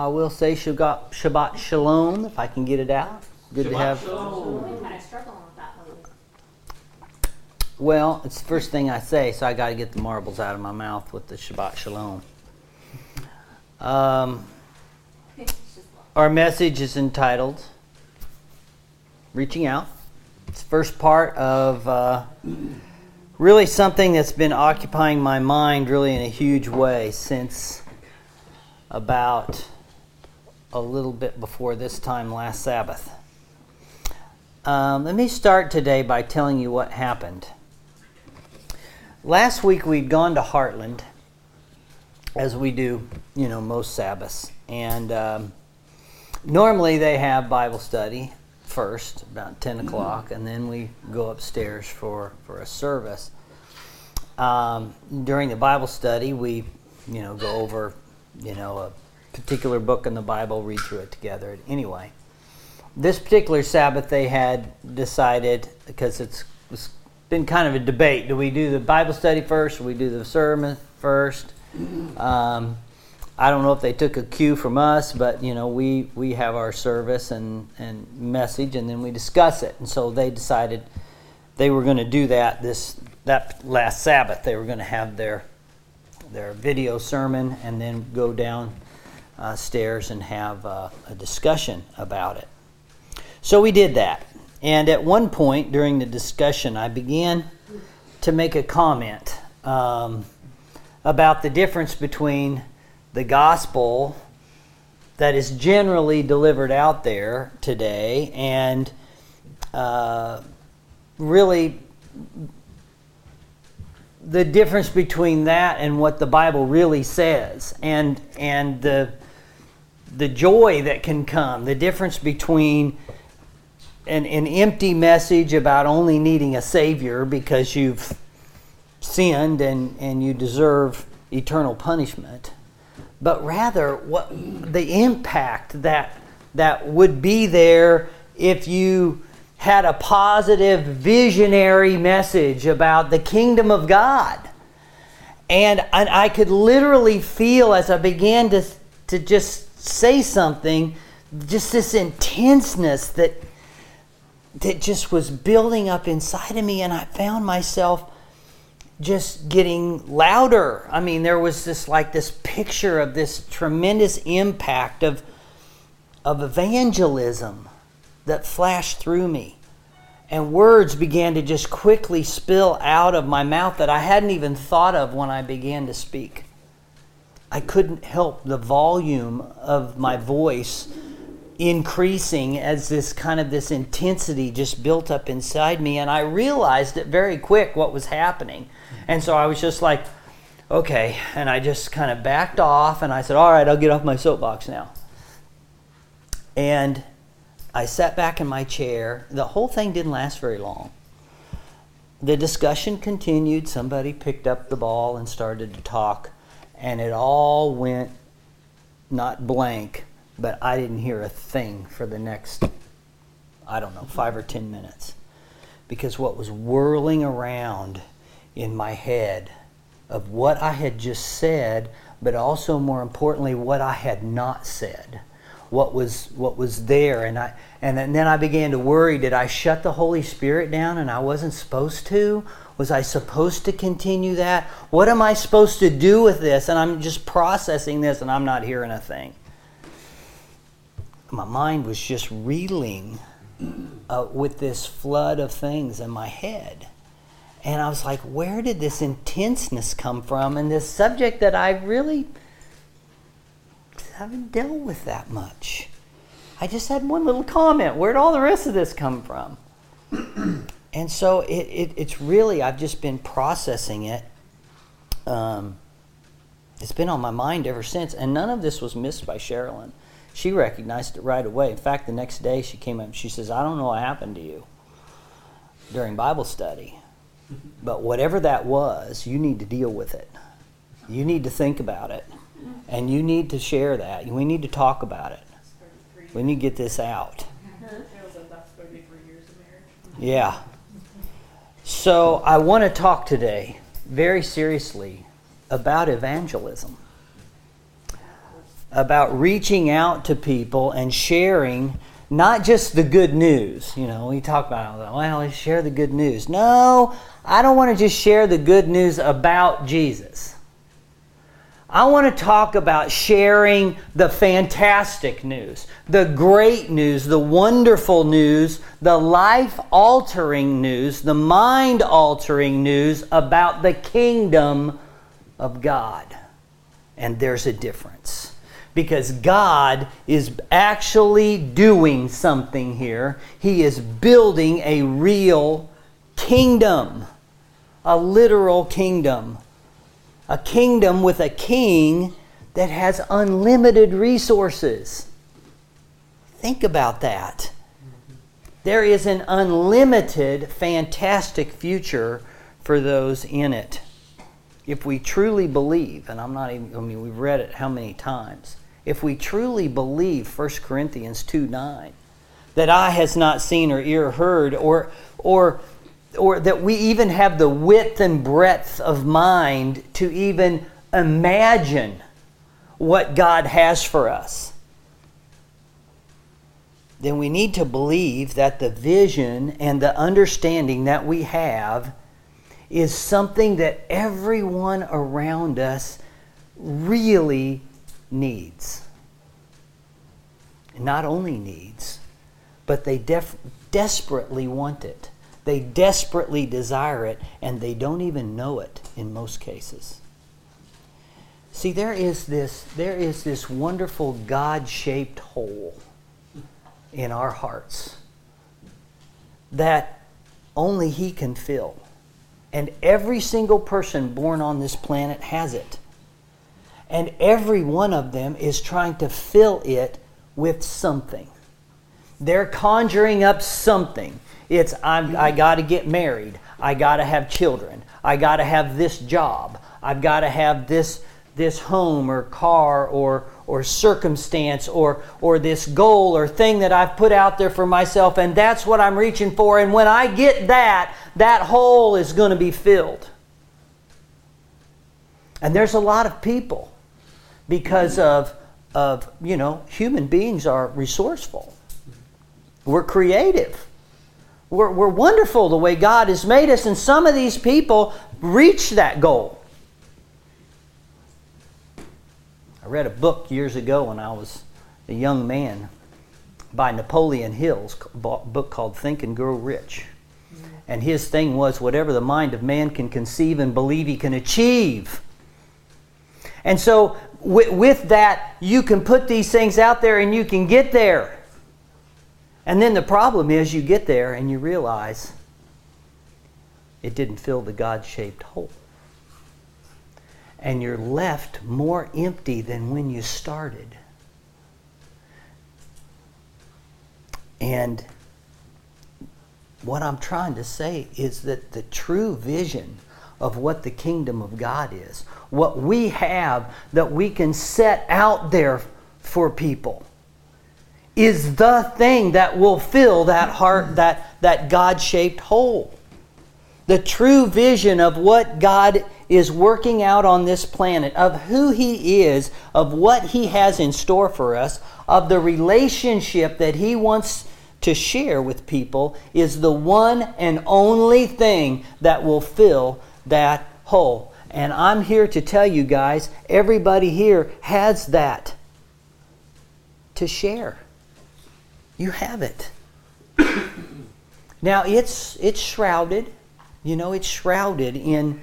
I will say Shabbat Shalom, if I can get it out. Good to have. We've been kind of struggling with that lately. Well, it's the first thing I say, so I got to get the marbles out of my mouth with the Shabbat Shalom. Our message is entitled Reaching Out. It's the first part of really something that's been occupying my mind really in a huge way since about a little bit before this time last Sabbath. Let me start today by telling you what happened. Last week we'd gone to Heartland, as we do, most Sabbaths. And normally they have Bible study first, about 10 o'clock, and then we go upstairs for a service. During the Bible study, we, go over, a particular book in the Bible, read through it together. Anyway, this particular Sabbath they had decided, because it's been kind of a debate, do we do the Bible study first or we do the sermon first? I don't know if they took a cue from us, but we have our service and message, and then we discuss it. And so they decided they were going to do that last Sabbath. They were going to have their video sermon and then go down stairs and have a discussion about it. So we did that. And at one point during the discussion, I began to make a comment about the difference between the gospel that is generally delivered out there today and really the difference between that and what the Bible really says, and the joy that can come, the difference between an empty message about only needing a Savior because you've sinned and you deserve eternal punishment, but rather what the impact that would be there if you had a positive visionary message about the kingdom of God. And I could literally feel as I began to just say something, just this intenseness that just was building up inside of me, and I found myself just getting louder. I mean, there was this picture of this tremendous impact of evangelism that flashed through me. And words began to just quickly spill out of my mouth that I hadn't even thought of when I began to speak. I couldn't help the volume of my voice increasing as this intensity just built up inside me, and I realized it very quick what was happening. And so I was just like, okay, and I just kind of backed off, and I said, all right, I'll get off my soapbox now. And I sat back in my chair. The whole thing didn't last very long. The discussion continued. Somebody picked up the ball and started to talk, and it all went not blank, but I didn't hear a thing for the next, 5 or 10 minutes. Because what was whirling around in my head of what I had just said, but also more importantly, what I had not said. What was there, and then I began to worry, did I shut the Holy Spirit down and I wasn't supposed to? Was I supposed to continue that? What am I supposed to do with this? And I'm just processing this and I'm not hearing a thing. My mind was just reeling with this flood of things in my head. And I was like, where did this intenseness come from? And this subject that I really haven't dealt with that much. I just had one little comment. Where'd all the rest of this come from? And so it's really, I've just been processing it. It's been on my mind ever since. And none of this was missed by Sherilyn. She recognized it right away. In fact, the next day she came up and she says, I don't know what happened to you during Bible study. But whatever that was, you need to deal with it. You need to think about it. And you need to share that. We need to talk about it. We need to get this out. Yeah. So I want to talk today very seriously about evangelism. about reaching out to people and sharing not just the good news. You know, we talk about, well, let's share the good news. No, I don't want to just share the good news about Jesus. I want to talk about sharing the fantastic news, the great news, the wonderful news, the life-altering news, the mind-altering news about the kingdom of God. And there's a difference. Because God is actually doing something here. He is building a real kingdom. A literal kingdom. A kingdom with a king that has unlimited resources. Think about that. There is an unlimited, fantastic future for those in it. If we truly believe, and we've read it how many times. If we truly believe 1 Corinthians 2:9, that eye has not seen or ear heard, or that we even have the width and breadth of mind to even imagine what God has for us, then we need to believe that the vision and the understanding that we have is something that everyone around us really needs. Not only needs, but they desperately want it. They desperately desire it, and they don't even know it in most cases. See, there is this wonderful God-shaped hole in our hearts that only He can fill. And every single person born on this planet has it. And every one of them is trying to fill it with something. They're conjuring up something. It's, I got to get married. I got to have children. I got to have this job. I've got to have this home or car or circumstance or this goal or thing that I've put out there for myself, and that's what I'm reaching for. And when I get that hole is going to be filled. And there's a lot of people, because of human beings are resourceful. We're creative. We're wonderful the way God has made us, and some of these people reach that goal. I read a book years ago when I was a young man by Napoleon Hill's book called Think and Grow Rich. And his thing was, whatever the mind of man can conceive and believe he can achieve. And so with that, you can put these things out there and you can get there. And then the problem is you get there and you realize it didn't fill the God-shaped hole. And you're left more empty than when you started. And what I'm trying to say is that the true vision of what the kingdom of God is, what we have that we can set out there for people, is the thing that will fill that heart, that God-shaped hole. The true vision of what God is working out on this planet, of who He is, of what He has in store for us, of the relationship that He wants to share with people, is the one and only thing that will fill that hole. And I'm here to tell you guys, everybody here has that to share. You have it. Now it's shrouded. It's shrouded in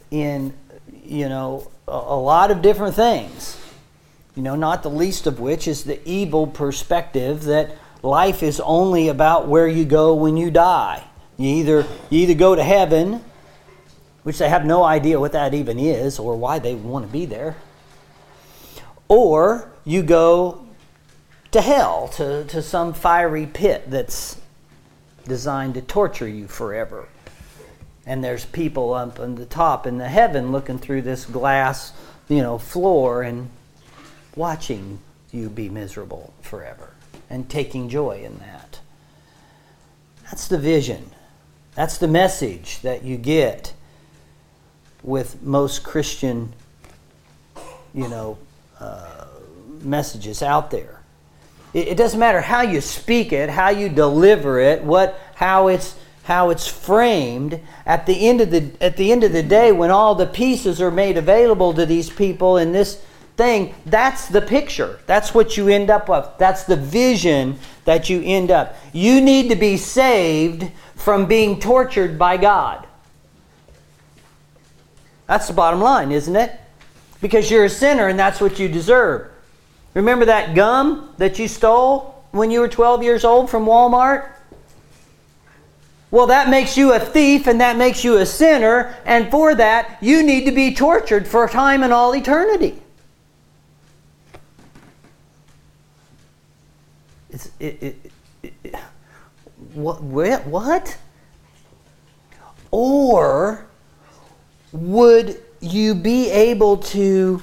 a lot of different things. Not the least of which is the evil perspective that life is only about where you go when you die. You either go to heaven, which they have no idea what that even is or why they want to be there, or you go to hell, to some fiery pit that's designed to torture you forever. And there's people up on the top in the heaven looking through this glass, floor and watching you be miserable forever and taking joy in that. That's the vision. That's the message that you get messages out there. It doesn't matter how you speak it, how you deliver it, how it's framed. At the end of the day, when all the pieces are made available to these people in this thing, that's the picture. That's what you end up with. That's the vision that you end up. You need to be saved from being tortured by God. That's the bottom line, isn't it? Because you're a sinner and that's what you deserve. Remember that gum that you stole when you were 12 years old from Walmart? Well, that makes you a thief and that makes you a sinner, and for that you need to be tortured for time and all eternity. What? Or would you be able to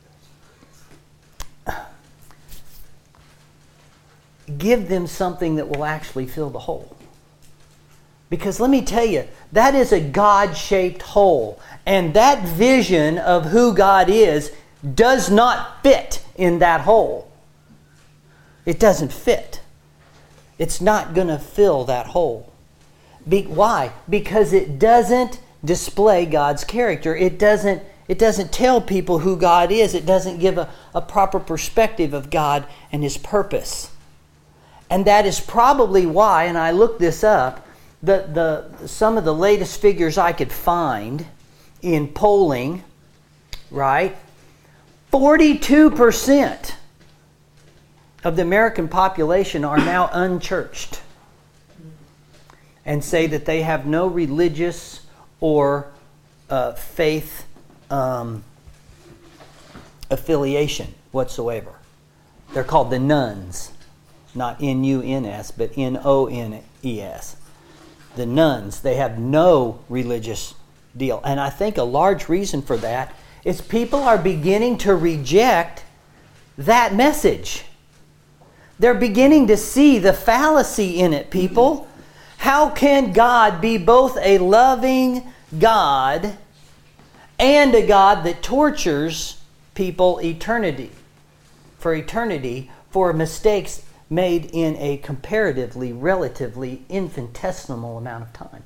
give them something that will actually fill the hole? Because let me tell you, that is a God-shaped hole. And that vision of who God is does not fit in that hole. It doesn't fit. It's not going to fill that hole. Why? Because it doesn't display God's character. It doesn't tell people who God is. It doesn't give a proper perspective of God and His purpose. And that is probably why, and I looked this up, some of the latest figures I could find in polling, right? 42% of the American population are now unchurched and say that they have no religious or faith affiliation whatsoever. They're called the nuns. Not N-U-N-S, but N-O-N-E-S. The nuns, they have no religious deal. And I think a large reason for that is people are beginning to reject that message. They're beginning to see the fallacy in it, people. How can God be both a loving God and a God that tortures people for mistakes made in a comparatively, relatively infinitesimal amount of time?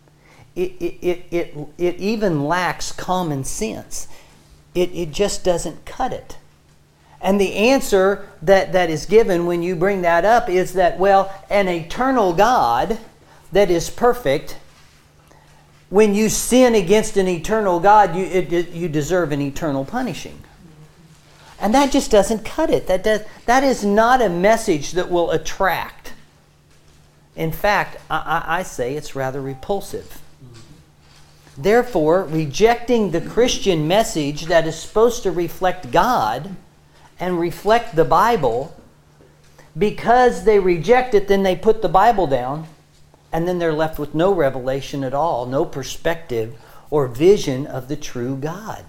It even lacks common sense. It just doesn't cut it. And the answer that is given when you bring that up is that, well, an eternal God that is perfect, when you sin against an eternal God, you deserve an eternal punishing. And that just doesn't cut it. That is not a message that will attract. In fact, I say it's rather repulsive. Therefore, rejecting the Christian message that is supposed to reflect God and reflect the Bible, because they reject it, then they put the Bible down, and then they're left with no revelation at all, no perspective or vision of the true God.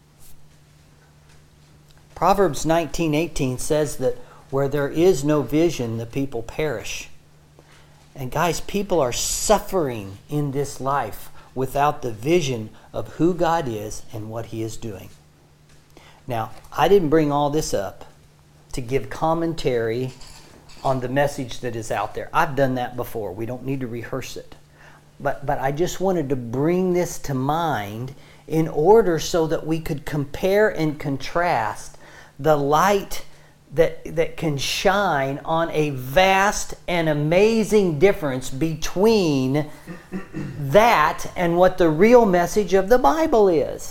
Proverbs 19:18 says that where there is no vision, the people perish. And guys, people are suffering in this life without the vision of who God is and what He is doing. Now, I didn't bring all this up to give commentary on the message that is out there. I've done that before. We don't need to rehearse it. But I just wanted to bring this to mind in order so that we could compare and contrast the light that can shine on a vast and amazing difference between that and what the real message of the Bible is.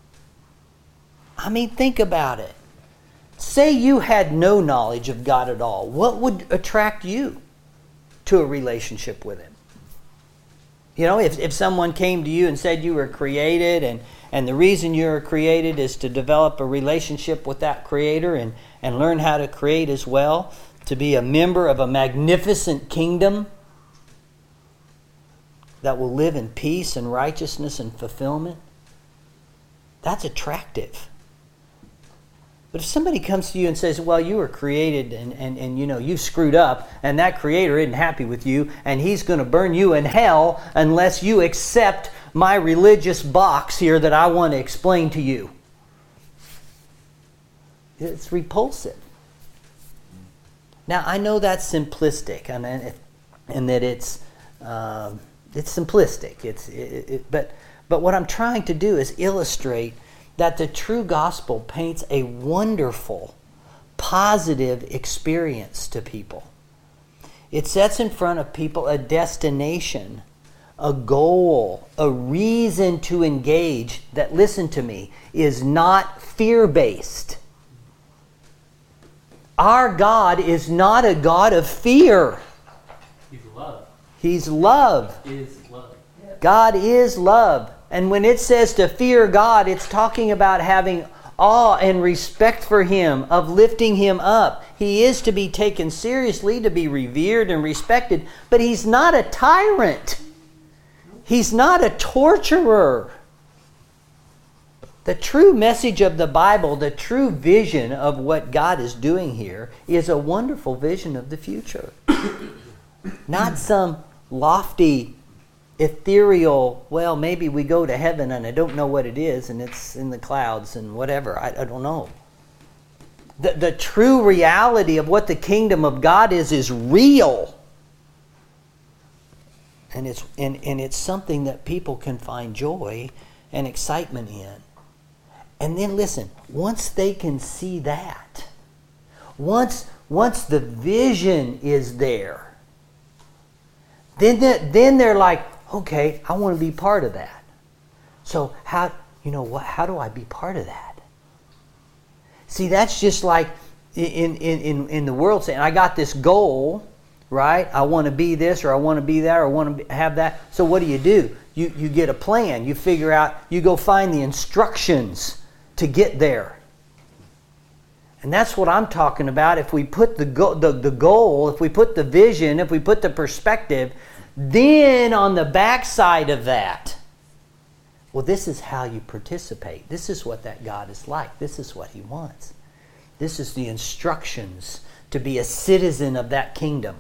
I mean, think about it. Say you had no knowledge of God at all. What would attract you to a relationship with Him? You know, if someone came to you and said you were created and the reason you're created is to develop a relationship with that Creator and learn how to create as well, to be a member of a magnificent kingdom that will live in peace and righteousness and fulfillment, that's attractive. But if somebody comes to you and says, well, you were created and you know, you screwed up and that Creator isn't happy with you and He's going to burn you in hell unless you accept my religious box here that I want to explain to you. It's repulsive. Now, I know that's simplistic, and that it's simplistic. But what I'm trying to do is illustrate that the true gospel paints a wonderful, positive experience to people. It sets in front of people a destination, a goal, a reason to engage that, listen to me, is not fear-based. Our God is not a God of fear. He's love. He's love. Is love. God is love. And when it says to fear God, it's talking about having awe and respect for Him, of lifting Him up. He is to be taken seriously, to be revered and respected, but He's not a tyrant. He's not a torturer. The true message of the Bible, the true vision of what God is doing here, is a wonderful vision of the future. Not some lofty, ethereal, well, maybe we go to heaven and I don't know what it is and it's in the clouds and whatever. I don't know. The true reality of what the kingdom of God is real. And it's something that people can find joy and excitement in. And then listen, once they can see that, once the vision is there, then they're like, okay, I want to be part of that. So how do I be part of that? See, that's just like in the world saying, I got this goal, right? I want to be this, or I want to be that, or I want to have that. So what do? You get a plan. You figure out, you go find the instructions to get there. And that's what I'm talking about. If we put the goal, if we put the vision, if we put the perspective, then on the backside of that, well, this is how you participate. This is what that God is like. This is what He wants. This is the instructions to be a citizen of that kingdom.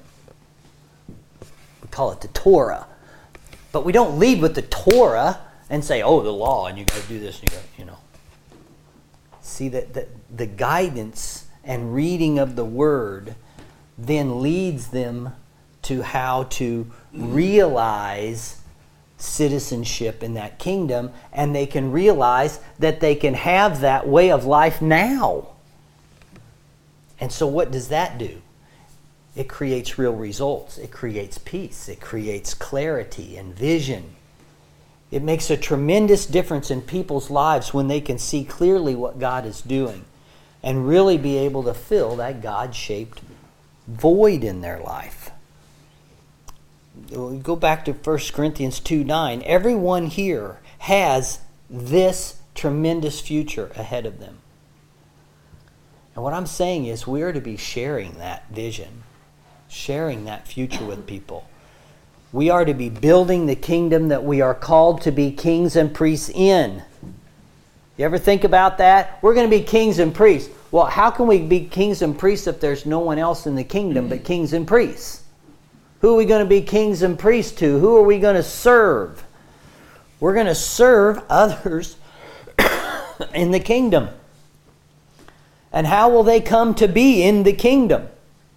We call it the Torah. But we don't lead with the Torah and say, oh, the law, and you got to do this, and you got, See, that the guidance and reading of the Word then leads them to how to realize citizenship in that kingdom, and they can realize that they can have that way of life now. And so what does that do? It creates real results. It creates peace. It creates clarity and vision. It makes a tremendous difference in people's lives when they can see clearly what God is doing and really be able to fill that God-shaped void in their life. We go back to 1 Corinthians 2:9. Everyone here has this tremendous future ahead of them. And what I'm saying is we are to be sharing that vision, sharing that future with people. We are to be building the kingdom that we are called to be kings and priests in. You ever think about that? We're going to be kings and priests. Well, how can we be kings and priests if there's no one else in the kingdom but kings and priests? Who are we going to be kings and priests to? Who are we going to serve? We're going to serve others in the kingdom. And how will they come to be in the kingdom?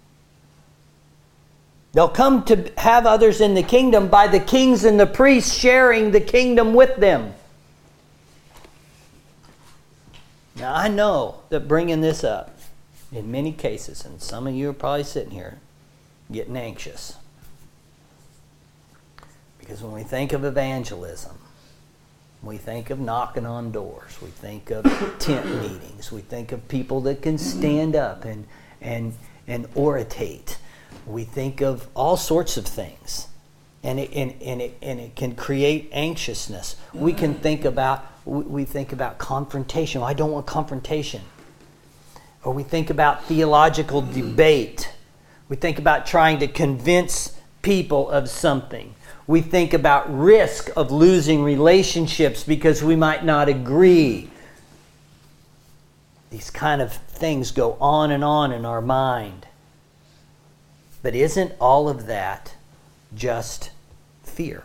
They'll come to have others in the kingdom by the kings and the priests sharing the kingdom with them. Now, I know that bringing this up, in many cases, and some of you are probably sitting here getting anxious. Because when we think of evangelism, we think of knocking on doors. We think of tent meetings. We think of people that can stand up and orate. We think of all sorts of things. And it can create anxiousness. We think about confrontation. Well, I don't want confrontation. Or we think about theological debate. We think about trying to convince people of something. We think about risk of losing relationships because we might not agree. These kind of things go on in our mind. But isn't all of that just fear?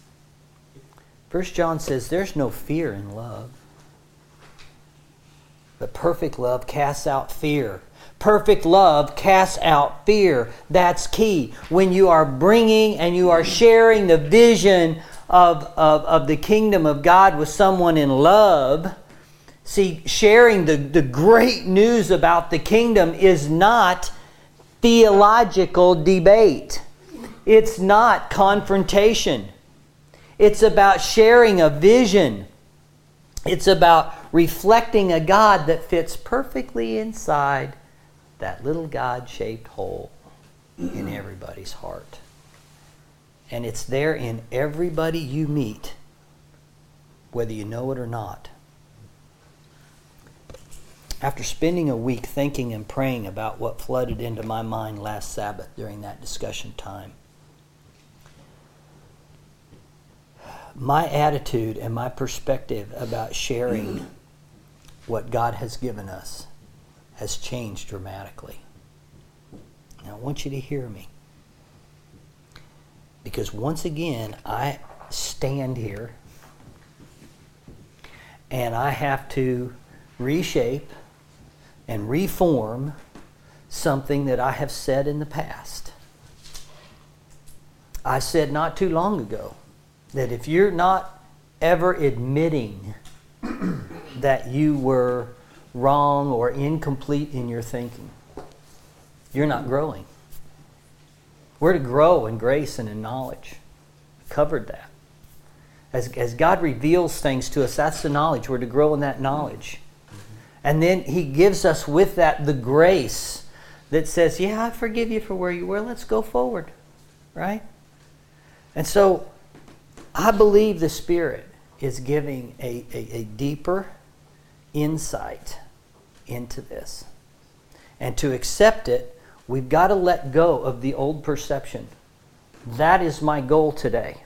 1 John says there's no fear in love. But perfect love casts out fear. Perfect love casts out fear. That's key. When you are bringing and you are sharing the vision of the kingdom of God with someone in love, see, sharing the great news about the kingdom is not theological debate. It's not confrontation. It's about sharing a vision. It's about reflecting a God that fits perfectly inside that little God-shaped hole in everybody's heart. And it's there in everybody you meet, whether you know it or not. After spending a week thinking and praying about what flooded into my mind last Sabbath during that discussion time, my attitude and my perspective about sharing what God has given us has changed dramatically. Now, I want you to hear me. Because once again, I stand here and I have to reshape and reform something that I have said in the past. I said not too long ago that if you're not ever admitting that you were wrong or incomplete in your thinking, you're not growing. We're to grow in grace and in knowledge. Covered that. As God reveals things to us, that's the knowledge. We're to grow in that knowledge. And then He gives us with that the grace that says, yeah, I forgive you for where you were. Let's go forward. Right? And so I believe the Spirit is giving a deeper insight into this. And to accept it, we've got to let go of the old perception. That is my goal today.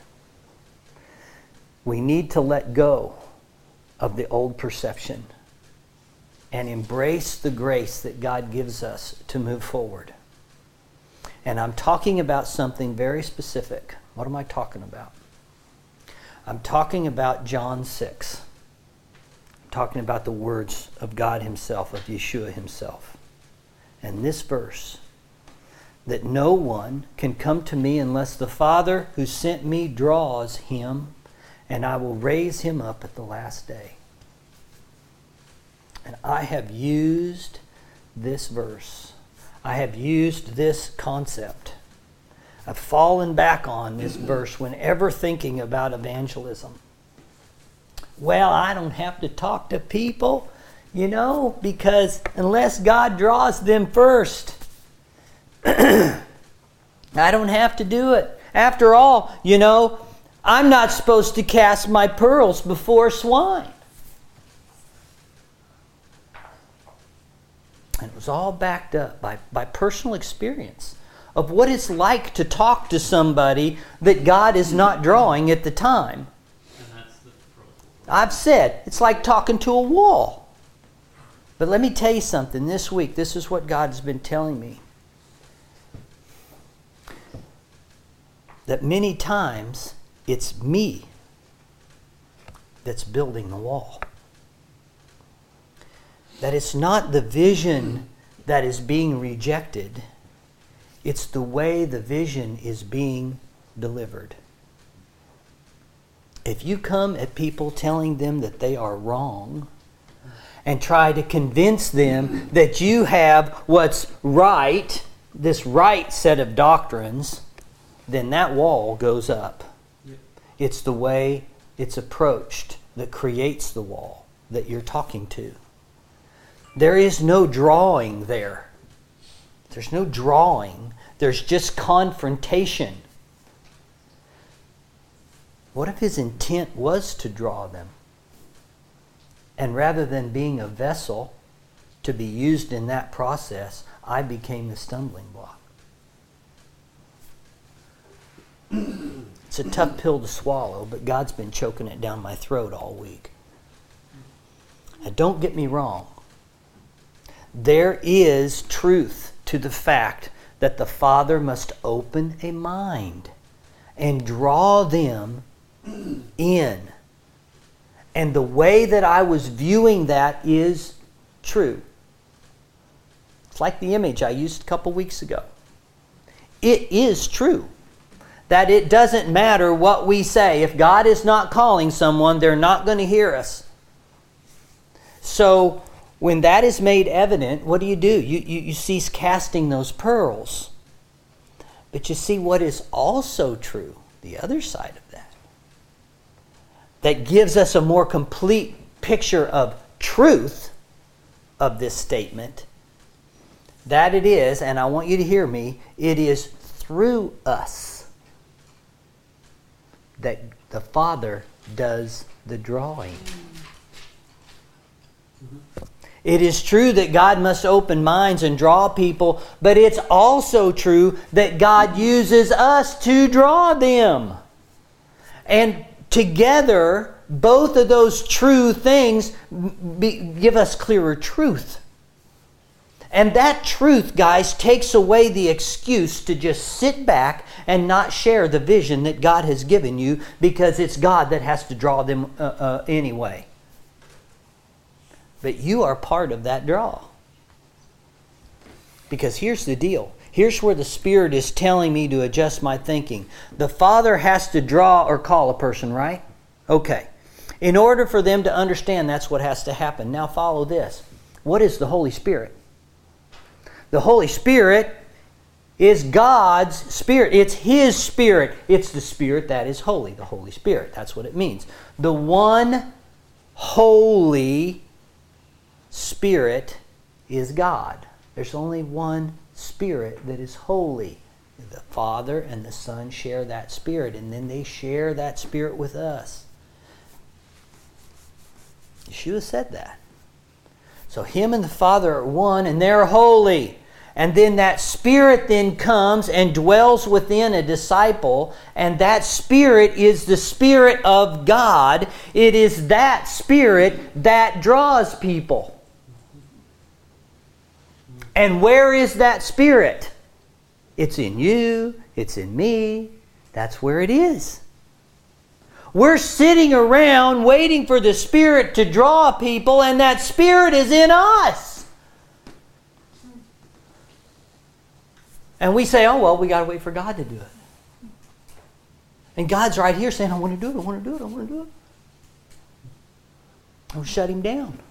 We need to let go of the old perception and embrace the grace that God gives us to move forward. And I'm talking about something very specific. What am I talking about? I'm talking about John 6. I'm talking about the words of God Himself, of Yeshua Himself. And this verse, that no one can come to me unless the Father who sent me draws him, and I will raise him up at the last day. And I have used this verse. I have used this concept. I've fallen back on this verse whenever thinking about evangelism. Well, I don't have to talk to people, because unless God draws them first, I don't have to do it. After all, I'm not supposed to cast my pearls before swine. And it was all backed up by personal experience of what it's like to talk to somebody that God is not drawing at the time. And that's the problem. I've said, it's like talking to a wall. But let me tell you something. This week, this is what God's been telling me. That many times, it's me that's building the wall. That it's not the vision that is being rejected. It's the way the vision is being delivered. If you come at people telling them that they are wrong and try to convince them that you have what's right, this right set of doctrines, then that wall goes up. It's the way it's approached that creates the wall that you're talking to. There is no drawing there. There's no drawing. There's just confrontation. What if His intent was to draw them? And rather than being a vessel to be used in that process, I became the stumbling block. It's a tough pill to swallow, but God's been choking it down my throat all week. Now, don't get me wrong. There is truth to the fact that the Father must open a mind and draw them in. And the way that I was viewing that is true. It's like the image I used a couple weeks ago. It is true that it doesn't matter what we say. If God is not calling someone, they're not going to hear us. So when that is made evident, what do? You cease casting those pearls. But you see what is also true, the other side of that gives us a more complete picture of truth of this statement, that it is, and I want you to hear me, it is through us that the Father does the drawing. It is true that God must open minds and draw people, but it's also true that God uses us to draw them. And together, both of those true things give us clearer truth. And that truth, guys, takes away the excuse to just sit back and not share the vision that God has given you, because it's God that has to draw them anyway. But you are part of that draw. Because here's the deal. Here's where the Spirit is telling me to adjust my thinking. The Father has to draw or call a person, right? Okay. In order for them to understand, that's what has to happen. Now follow this. What is the Holy Spirit? The Holy Spirit is God's Spirit. It's His Spirit. It's the Spirit that is holy. The Holy Spirit. That's what it means. The one Holy Spirit is God. There's only one Spirit that is holy. The Father and the Son share that Spirit, and then they share that Spirit with us. Yeshua said that. So Him and the Father are one, and they're holy. And then that Spirit then comes and dwells within a disciple, and that Spirit is the Spirit of God. It is that Spirit that draws people. And where is that Spirit? It's in you. It's in me. That's where it is. We're sitting around waiting for the Spirit to draw people, and that Spirit is in us. And we say, oh, well, we got to wait for God to do it. And God's right here saying, I want to do it, I want to do it, I want to do it. And we shut Him down.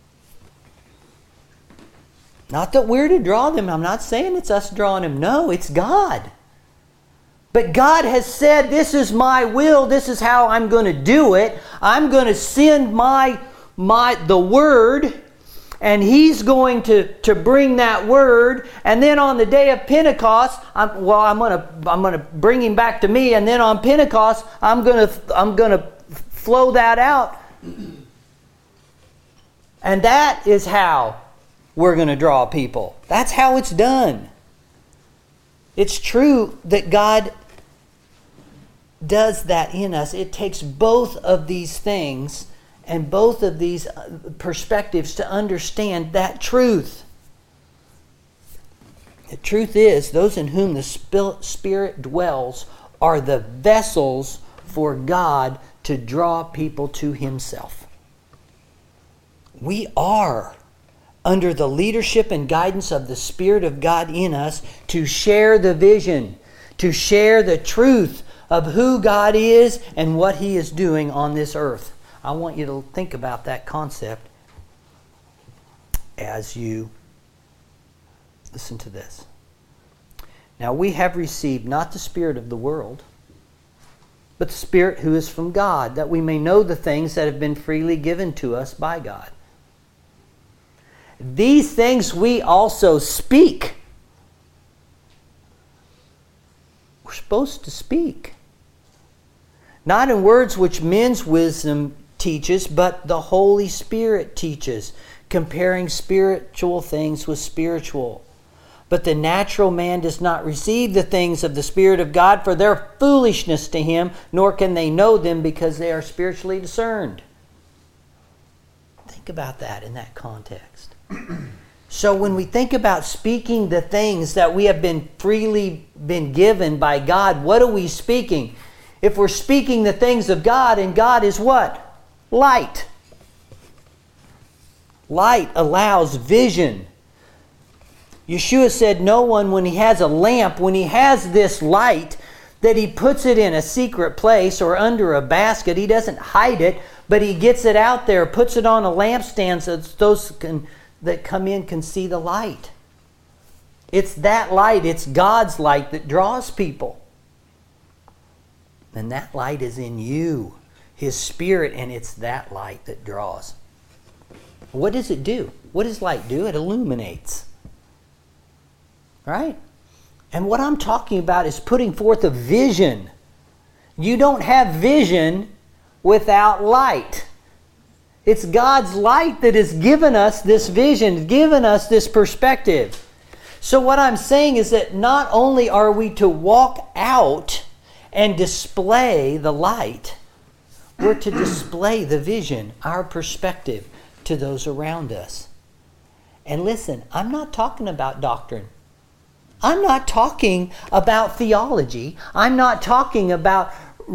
Not that we're to draw them. I'm not saying it's us drawing them. No, it's God. But God has said, this is my will. This is how I'm going to do it. I'm going to send the Word, and He's going to bring that Word. And then on the day of Pentecost, I'm going to bring Him back to me. And then on Pentecost, I'm going to flow that out. And that is how we're going to draw people. That's how it's done. It's true that God does that in us. It takes both of these things and both of these perspectives to understand that truth. The truth is, those in whom the Spirit dwells are the vessels for God to draw people to Himself. We are under the leadership and guidance of the Spirit of God in us to share the vision, to share the truth of who God is and what He is doing on this earth. I want you to think about that concept as you listen to this. Now we have received not the spirit of the world, but the Spirit who is from God, that we may know the things that have been freely given to us by God. These things we also speak. We're supposed to speak. Not in words which men's wisdom teaches, but the Holy Spirit teaches, comparing spiritual things with spiritual. But the natural man does not receive the things of the Spirit of God, for they're foolishness to him, nor can they know them because they are spiritually discerned. Think about that in that context. So when we think about speaking the things that we have been freely been given by God, what are we speaking? If we're speaking the things of God, and God is what? Light. Light allows vision. Yeshua said no one, when he has a lamp, when he has this light, that he puts it in a secret place or under a basket. He doesn't hide it, but he gets it out there, puts it on a lampstand so that those that come in can see the light. It's that light, it's God's light that draws people. And that light is in you, His Spirit, and it's that light that draws. What does it do? What does light do? It illuminates. Right? And what I'm talking about is putting forth a vision. You don't have vision without light. It's God's light that has given us this vision, given us this perspective. So what I'm saying is that not only are we to walk out and display the light, we're to display the vision, our perspective, to those around us. And listen, I'm not talking about doctrine. I'm not talking about theology. I'm not talking about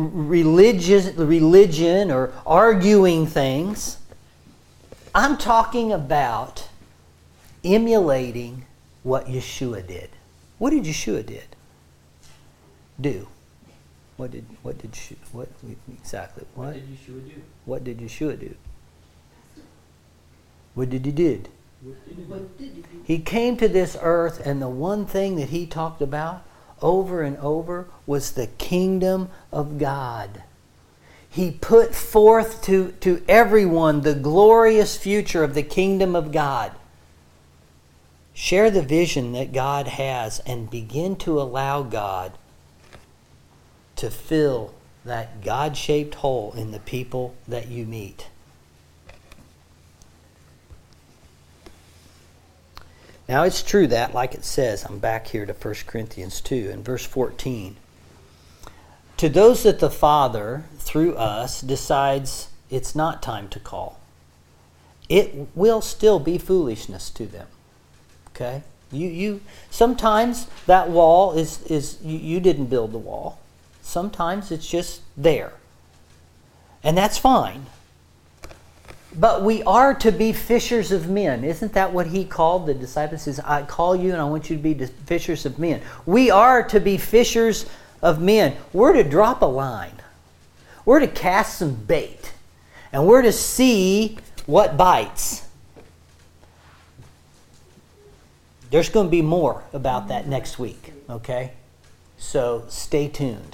religion or arguing things. I'm talking about emulating what Yeshua did. What did Yeshua do? What exactly? What did Yeshua do? What did Yeshua do? What did he did? He came to this earth, and the one thing that he talked about over and over was the kingdom of God. He put forth to everyone the glorious future of the kingdom of God. Share the vision that God has and begin to allow God to fill that God-shaped hole in the people that you meet. Now it's true that, like it says, I'm back here to 1 Corinthians 2 in verse 14. To those that the Father, through us, decides it's not time to call, it will still be foolishness to them. Okay? You sometimes that wall is you didn't build the wall. Sometimes it's just there. And that's fine. But we are to be fishers of men. Isn't that what he called the disciples? He says, I call you and I want you to be fishers of men. We are to be fishers of men. We're to drop a line. We're to cast some bait. And we're to see what bites. There's going to be more about that next week. Okay? So stay tuned.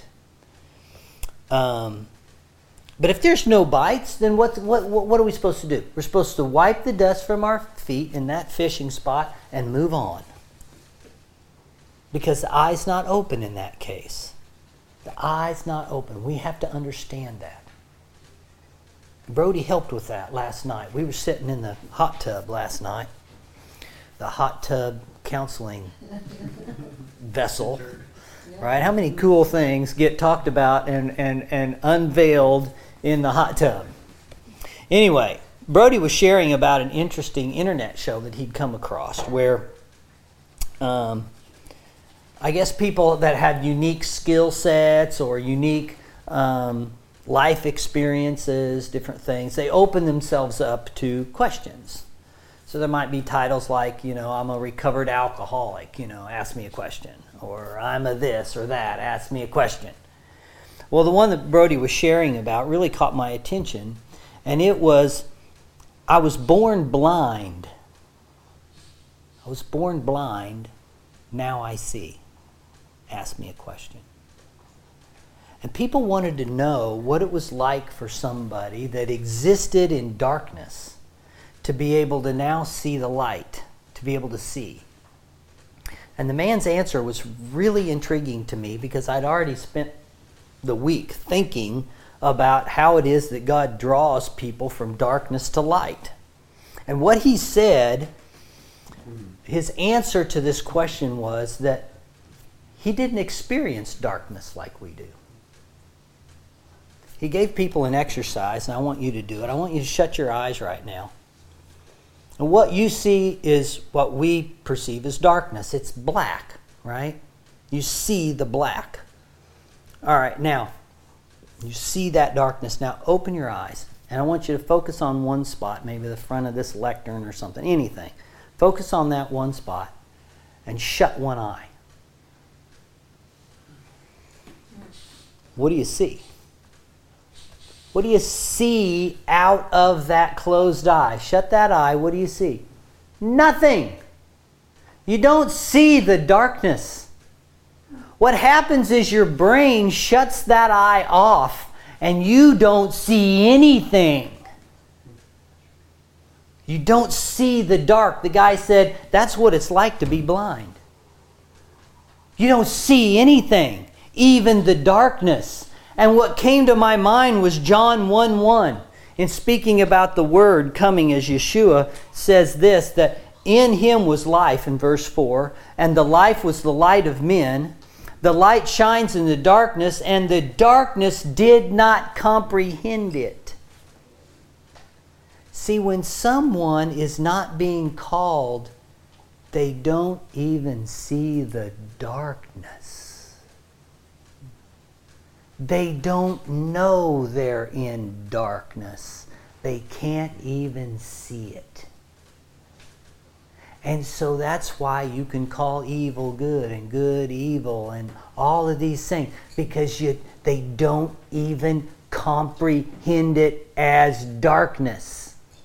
But if there's no bites, then what are we supposed to do? We're supposed to wipe the dust from our feet in that fishing spot and move on. Because the eye's not open in that case. The eye's not open. We have to understand that. Brody helped with that last night. We were sitting in the hot tub last night. The hot tub counseling vessel. Right? How many cool things get talked about and unveiled in the hot tub? Anyway, Brody was sharing about an interesting internet show that he'd come across where I guess people that have unique skill sets or unique life experiences, different things, they open themselves up to questions. So there might be titles like, I'm a recovered alcoholic, ask me a question. Or I'm a this or that, ask me a question. Well, the one that Brody was sharing about really caught my attention. And it was, I was born blind. I was born blind, now I see. Ask me a question. And people wanted to know what it was like for somebody that existed in darkness to be able to now see the light, to be able to see. And the man's answer was really intriguing to me because I'd already spent the week thinking about how it is that God draws people from darkness to light. And what he said, his answer to this question was that he didn't experience darkness like we do. He gave people an exercise, and I want you to do it. I want you to shut your eyes right now. And what you see is what we perceive as darkness. It's black, right? You see the black. All right, now, you see that darkness. Now, open your eyes. And I want you to focus on one spot, maybe the front of this lectern or something, anything. Focus on that one spot and shut one eye. What do you see? What do you see out of that closed eye? Shut that eye. What do you see? Nothing. You don't see the darkness. What happens is your brain shuts that eye off and you don't see anything. You don't see the dark. The guy said, that's what it's like to be blind. You don't see anything, even the darkness. And what came to my mind was John 1:1. In speaking about the Word coming as Yeshua, says this, that in Him was life, in verse 4, and the life was the light of men. The light shines in the darkness, and the darkness did not comprehend it. See, when someone is not being called, they don't even see the darkness. They don't know they're in darkness. They can't even see it. And so that's why you can call evil good and good evil and all of these things, because they don't even comprehend it as darkness.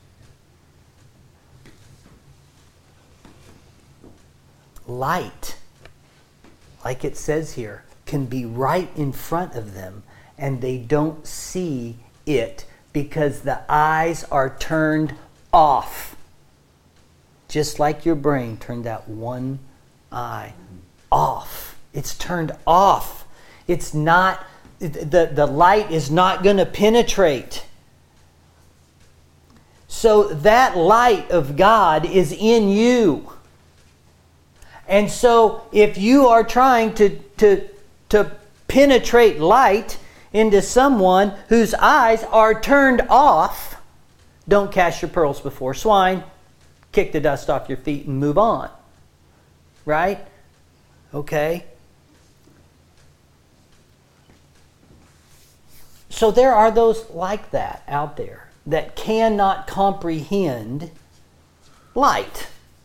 Light, like it says here, can be right in front of them and they don't see it because the eyes are turned off. Just like your brain turned that one eye off. It's turned off. It's not, the light is not going to penetrate. So that light of God is in you. And so if you are trying to penetrate light into someone whose eyes are turned off, don't cast your pearls before swine. Kick the dust off your feet and move on. Right? Okay. So there are those like that out there that cannot comprehend light.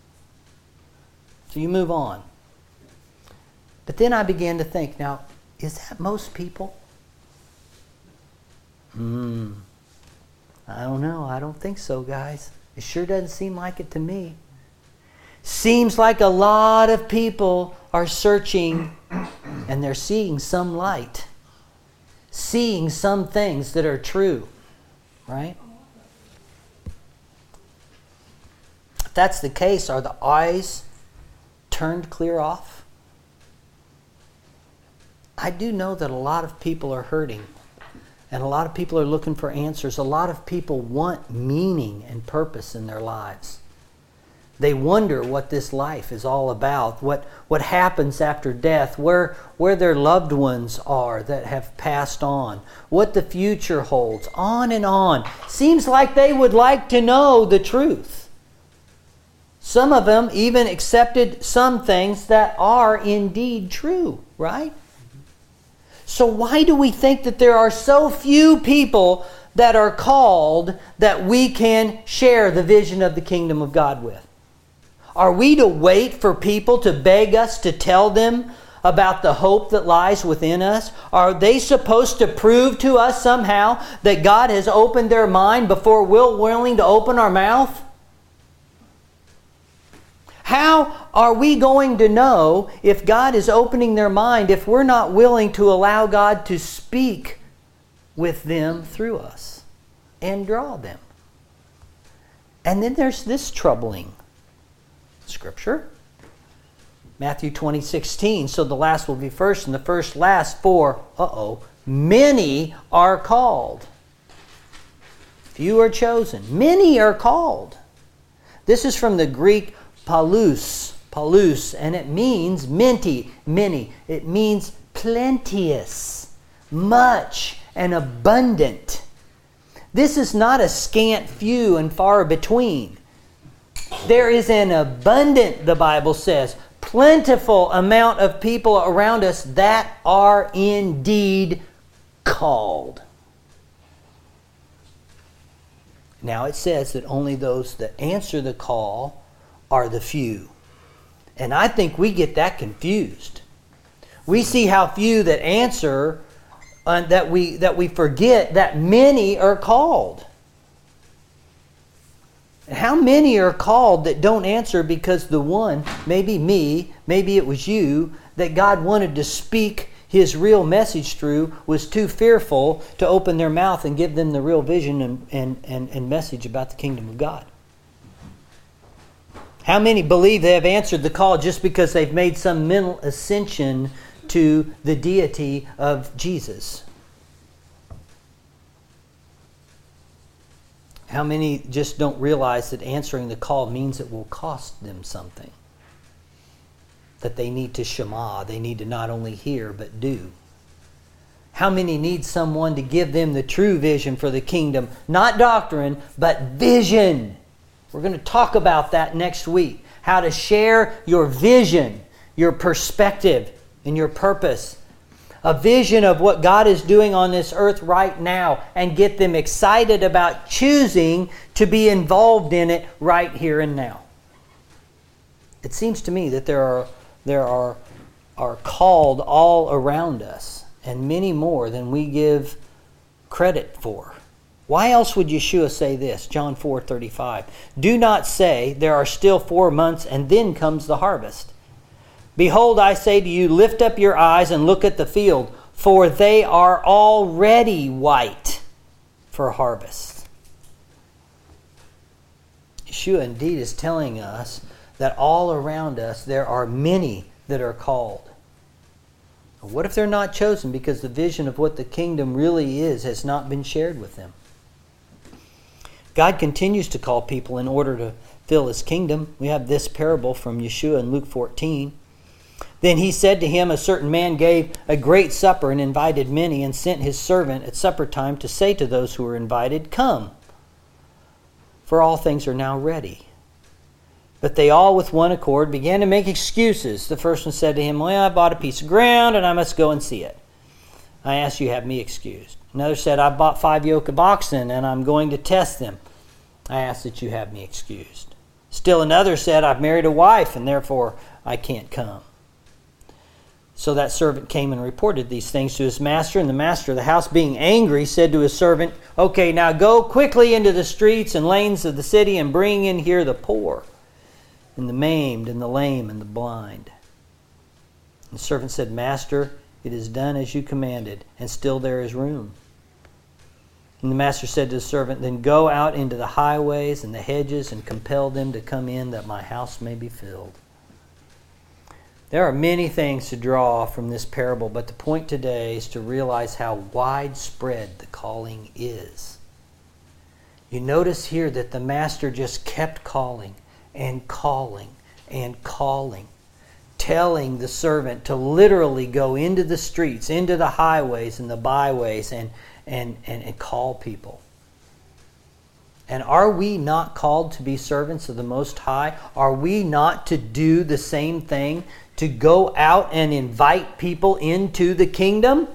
So you move on. But then I began to think, now, is that most people? I don't know. I don't think so, guys. It sure doesn't seem like it to me. Seems like a lot of people are searching and they're seeing some light. Seeing some things that are true. Right? If that's the case, are the eyes turned clear off? I do know that a lot of people are hurting. And a lot of people are looking for answers. A lot of people want meaning and purpose in their lives. They wonder what this life is all about, what happens after death, where their loved ones are that have passed on, what the future holds, on and on. Seems like they would like to know the truth. Some of them even accepted some things that are indeed true, right? So why do we think that there are so few people that are called that we can share the vision of the kingdom of God with? Are we to wait for people to beg us to tell them about the hope that lies within us? Are they supposed to prove to us somehow that God has opened their mind before we're willing to open our mouth? How are we going to know if God is opening their mind if we're not willing to allow God to speak with them through us and draw them? And then there's this troubling scripture. Matthew 20:16. So the last will be first and the first last, for, many are called. Few are chosen. Many are called. This is from the Greek palus, and it means many. It means plenteous, much, and abundant. This is not a scant few and far between. There is an abundant, the Bible says, plentiful amount of people around us that are indeed called. Now it says that only those that answer the call are the few. And I think we get that confused. We see how few that answer, that we forget that many are called. And how many are called that don't answer because the one, maybe me, maybe it was you, that God wanted to speak His real message through was too fearful to open their mouth and give them the real vision and message about the kingdom of God? How many believe they have answered the call just because they've made some mental ascension to the deity of Jesus? How many just don't realize that answering the call means it will cost them something? That they need to shema, they need to not only hear but do. How many need someone to give them the true vision for the kingdom? Not doctrine, but vision. We're going to talk about that next week. How to share your vision, your perspective, and your purpose. A vision of what God is doing on this earth right now and get them excited about choosing to be involved in it right here and now. It seems to me that there are called all around us, and many more than we give credit for. Why else would Yeshua say this? John 4:35. Do not say, there are still 4 months and then comes the harvest. Behold, I say to you, lift up your eyes and look at the field, for they are already white for harvest. Yeshua indeed is telling us that all around us there are many that are called. What if they're not chosen because the vision of what the kingdom really is has not been shared with them? God continues to call people in order to fill His kingdom. We have this parable from Yeshua in Luke 14. Then He said to him, a certain man gave a great supper and invited many, and sent his servant at supper time to say to those who were invited, come, for all things are now ready. But they all with one accord began to make excuses. The first one said to him, well, I bought a piece of ground and I must go and see it. I ask you, have me excused. Another said, I bought 5 yoke of oxen and I'm going to test them. I ask that you have me excused. Still another said, I've married a wife and therefore I can't come. So that servant came and reported these things to his master, and the master of the house, being angry, said to his servant, okay, now go quickly into the streets and lanes of the city and bring in here the poor and the maimed and the lame and the blind. The servant said, Master, it is done as you commanded, and still there is room. And the master said to the servant, then go out into the highways and the hedges and compel them to come in, that my house may be filled. There are many things to draw from this parable, but the point today is to realize how widespread the calling is. You notice here that the master just kept calling and calling and calling, telling the servant to literally go into the streets, into the highways and the byways and call people. And are we not called to be servants of the Most High? Are we not to do the same thing? To go out and invite people into the kingdom?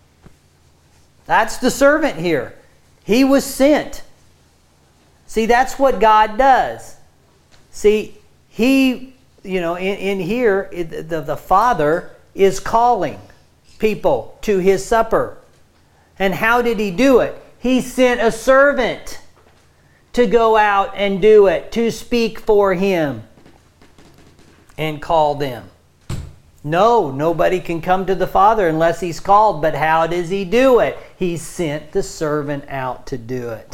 That's the servant here. He was sent. See, that's what God does. See, He, in here, the Father is calling people to His supper. And how did He do it? He sent a servant to go out and do it, to speak for Him and call them. No, nobody can come to the Father unless He's called. But how does He do it? He sent the servant out to do it.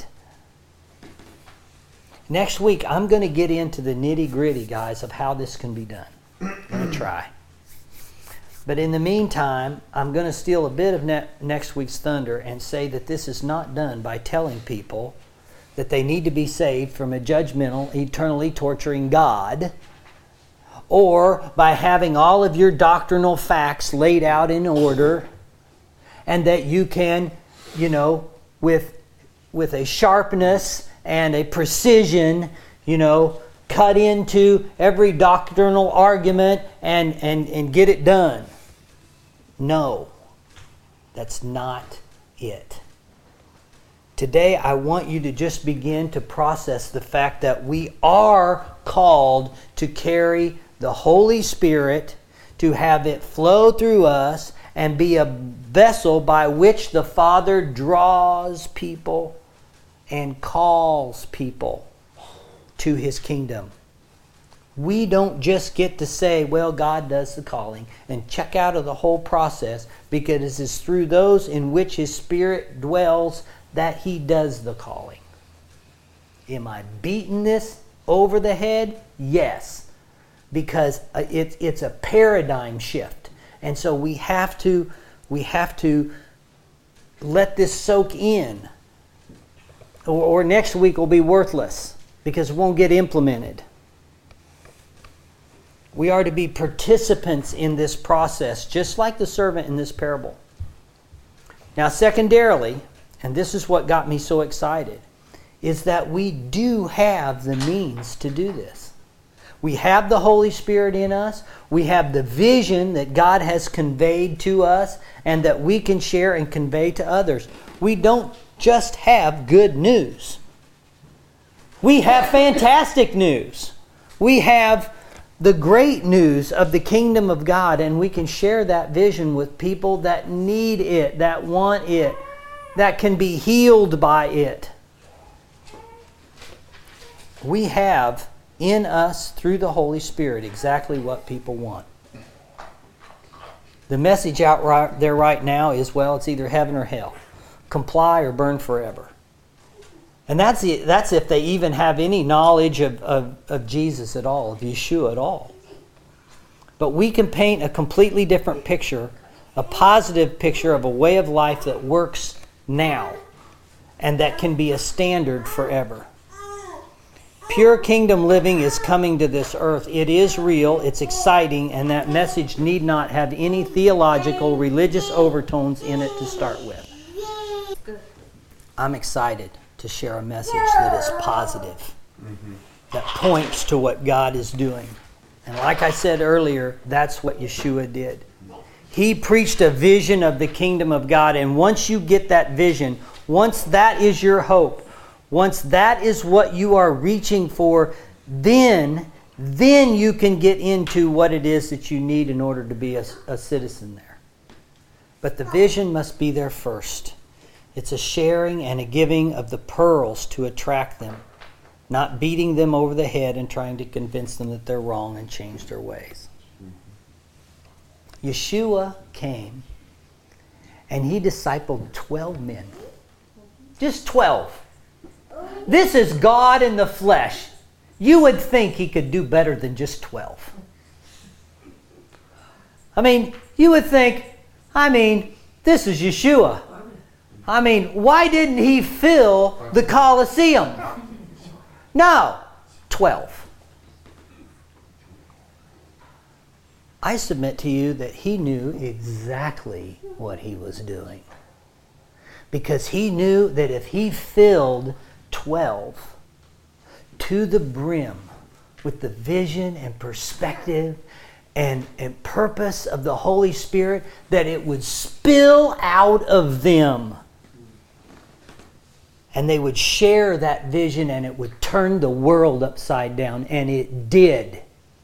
Next week, I'm going to get into the nitty-gritty, guys, of how this can be done. I'm going to try. But in the meantime, I'm going to steal a bit of next week's thunder and say that this is not done by telling people that they need to be saved from a judgmental, eternally torturing God, or by having all of your doctrinal facts laid out in order, and that you can, with a sharpness and a precision, cut into every doctrinal argument and get it done. No, that's not it. Today, I want you to just begin to process the fact that we are called to carry the Holy Spirit, to have it flow through us, and be a vessel by which the Father draws people and calls people to His kingdom. We don't just get to say, well, God does the calling, and check out of the whole process, because it's through those in which His Spirit dwells that He does the calling. Am I beating this over the head? Yes, because it's a paradigm shift. And so we have to let this soak in, or next week will be worthless because it won't get implemented. We are to be participants in this process, just like the servant in this parable. Now, secondarily, and this is what got me so excited, is that we do have the means to do this. We have the Holy Spirit in us. We have the vision that God has conveyed to us and that we can share and convey to others. We don't just have good news. We have fantastic news. We have the great news of the kingdom of God, and we can share that vision with people that need it, that want it, that can be healed by it. We have in us, through the Holy Spirit, exactly what people want. The message out right there right now is, well, it's either heaven or hell. Comply or burn forever. And that's if they even have any knowledge of Jesus at all, of Yeshua at all. But we can paint a completely different picture, a positive picture of a way of life that works now and that can be a standard forever. Pure kingdom living is coming to this earth. It is real, it's exciting, and that message need not have any theological, religious overtones in it to start with. I'm excited to share a message that is positive, that points to what God is doing. And like I said earlier, that's what Yeshua did. He preached a vision of the kingdom of God, and once you get that vision, once that is your hope, once that is what you are reaching for, then you can get into what it is that you need in order to be a citizen there. But the vision must be there first. It's a sharing and a giving of the pearls to attract them, not beating them over the head and trying to convince them that they're wrong and change their ways. Yeshua came and He discipled 12 men. Just 12. This is God in the flesh. You would think He could do better than just 12. You would think, this is Yeshua. Why didn't He fill the Colosseum? No, 12. I submit to you that He knew exactly what He was doing. Because He knew that if He filled 12 to the brim with the vision and perspective and purpose of the Holy Spirit, that it would spill out of them. And they would share that vision and it would turn the world upside down. And it did.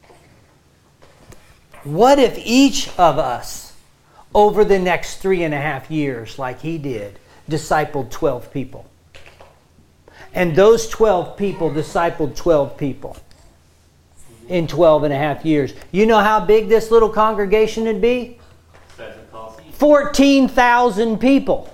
What if each of us, over the next 3.5 years, like He did, discipled 12 people? And those 12 people discipled 12 people in 12.5 years. You know how big this little congregation would be? 14,000 people.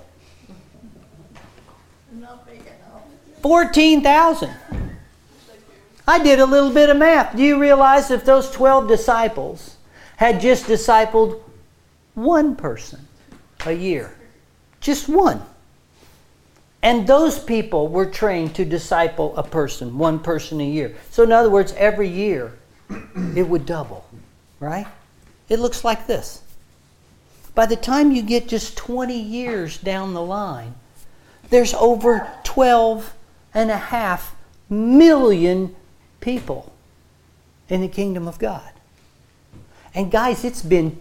14,000. I did a little bit of math. Do you realize if those 12 disciples had just discipled one person a year? Just one. And those people were trained to disciple a person, one person a year. So in other words, every year it would double, right? It looks like this. By the time you get just 20 years down the line, there's over 12.5 million people in the kingdom of God. And guys, it's been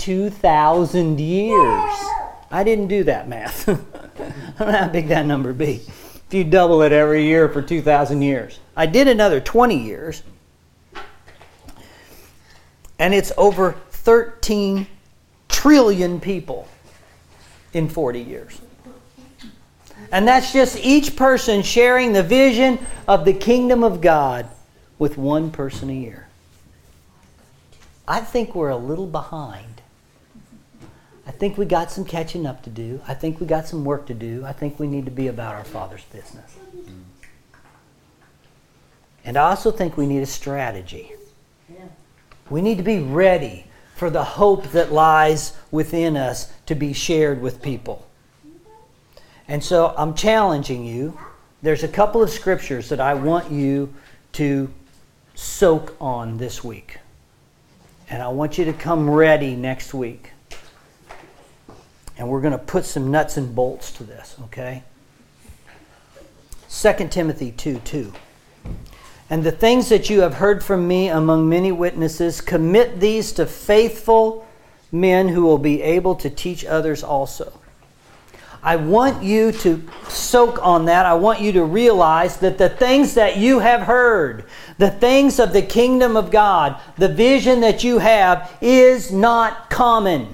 2,000 years. I didn't do that math. I don't know how big that number be. if you double it every year for 2,000 years. I did another 20 years, and it's over 13 trillion people in 40 years. And that's just each person sharing the vision of the kingdom of God with one person a year. I think we're a little behind. I think we got some catching up to do. I think we got some work to do. I think we need to be about our Father's business. And I also think we need a strategy. We need to be ready for the hope that lies within us to be shared with people. And so I'm challenging you. There's a couple of scriptures that I want you to soak on this week. And I want you to come ready next week. And we're going to put some nuts and bolts to this, okay? 2 Timothy 2:2. And the things that you have heard from me among many witnesses, commit these to faithful men who will be able to teach others also. I want you to soak on that. I want you to realize that the things that you have heard, the things of the kingdom of God, the vision that you have is not common.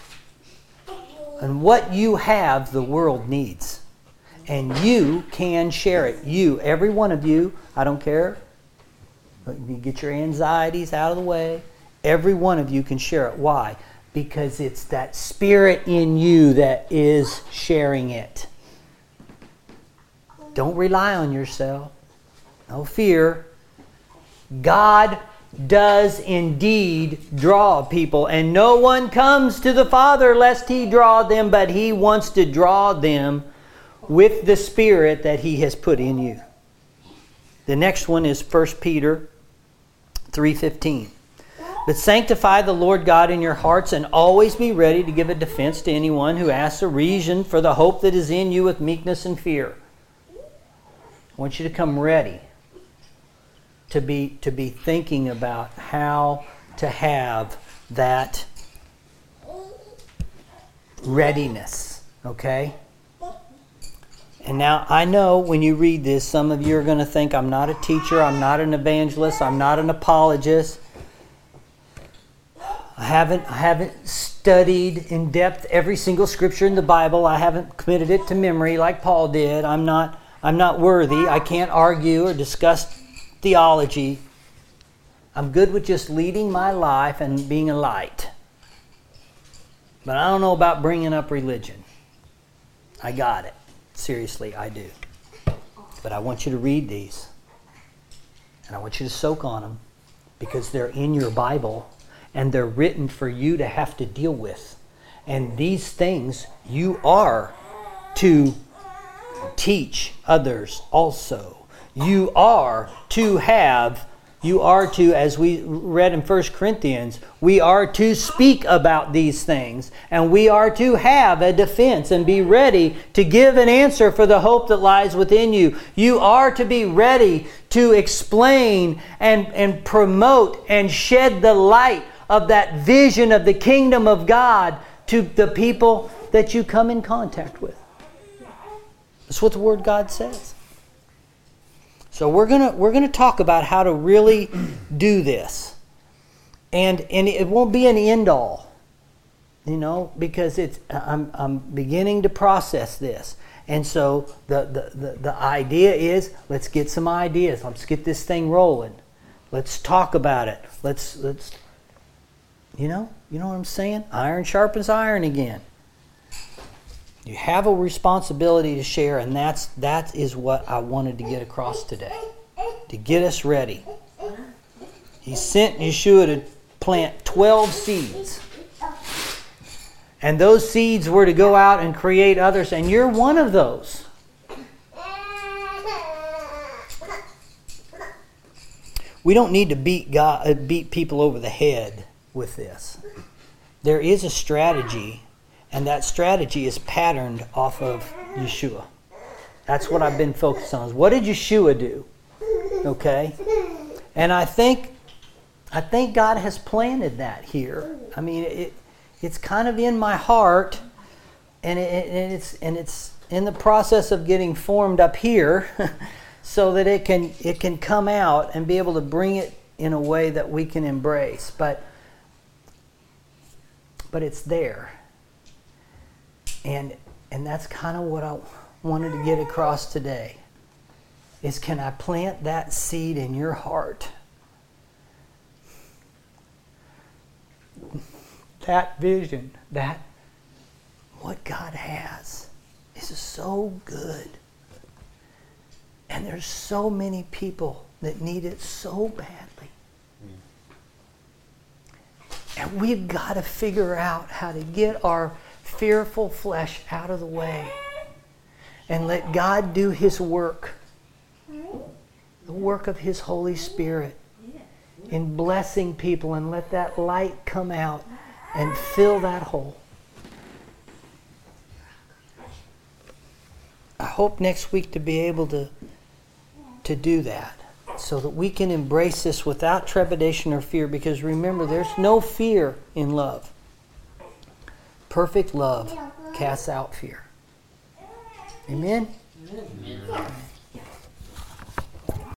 And what you have, the world needs. And you can share it. You, every one of you, I don't care. You get your anxieties out of the way. Every one of you can share it. Why? Because it's that spirit in you that is sharing it. Don't rely on yourself. No fear. God does indeed draw people, and no one comes to the Father lest He draw them, but He wants to draw them with the Spirit that He has put in you. The next one is 1 Peter 3:15. But sanctify the Lord God in your hearts, and always be ready to give a defense to anyone who asks a reason for the hope that is in you with meekness and fear. I want you to come ready to be thinking about how to have that readiness, okay? And now I know when you read this, some of you are going to think, I'm not a teacher, I'm not an evangelist, I'm not an apologist. I haven't studied in depth every single scripture in the Bible. I haven't committed it to memory like Paul did. I'm not worthy. I can't argue or discuss theology. I'm good with just leading my life and being a light. But I don't know about bringing up religion. I got it. Seriously, I do. But I want you to read these. And I want you to soak on them because they're in your Bible and they're written for you to have to deal with. And these things you are to teach others also. You are to, as we read in 1 Corinthians, we are to speak about these things. And we are to have a defense and be ready to give an answer for the hope that lies within you. You are to be ready to explain and promote and shed the light of that vision of the kingdom of God to the people that you come in contact with. That's what the Word of God says. So we're gonna talk about how to really do this, and it won't be an end all, because I'm beginning to process this, and so the idea is let's get some ideas, let's get this thing rolling, let's talk about it, let's you know what I'm saying? Iron sharpens iron again. You have a responsibility to share, and that is what I wanted to get across today, to get us ready. He sent Yeshua to plant 12 seeds, and those seeds were to go out and create others, and you're one of those. We don't need to beat people over the head with this. There is a strategy. And that strategy is patterned off of Yeshua. That's what I've been focused on. Is what did Yeshua do? Okay? And I think God has planted that here. I mean, it's kind of in my heart, and it's in the process of getting formed up here so that it can come out and be able to bring it in a way that we can embrace. But it's there. And that's kind of what I wanted to get across today. Is can I plant that seed in your heart? That vision, that what God has is so good. And there's so many people that need it so badly. And we've got to figure out how to get our fearful flesh out of the way and let God do His work. The work of His Holy Spirit in blessing people, and let that light come out and fill that hole. I hope next week to be able to do that so that we can embrace this without trepidation or fear, because remember, there's no fear in love. Perfect love casts out fear. Amen? Amen.